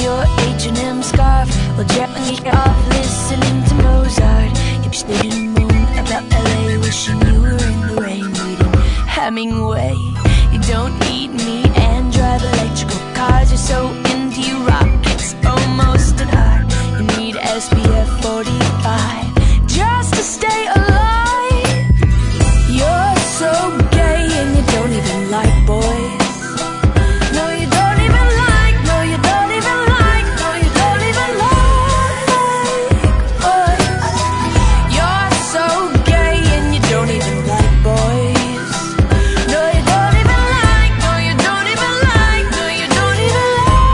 your H&M scarf while jerking off, listening to Mozart. You're spinning a moon about LA, wishing you were in the rain, reading Hemingway. You don't eat meat and drive electrical cars. You're so into your rockets, almost an art. You need SPF 45 just to stay alive. You're so gay and you don't even like boys. No, you don't even like, no, you don't even like, no, you don't even like boys. You're so gay and you don't even like boys. No, you don't even like, no, you don't even like, no, you don't even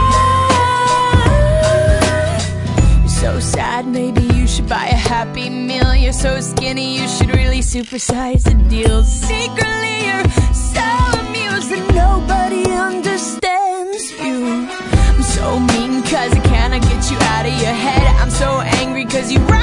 like. You're so sad, maybe you should buy a Happy Meal. You're so skinny, you should really supersize the deals. Secretly you're so amused that nobody understands you. I'm so mean cause I cannot get you out of your head. I'm so angry cause you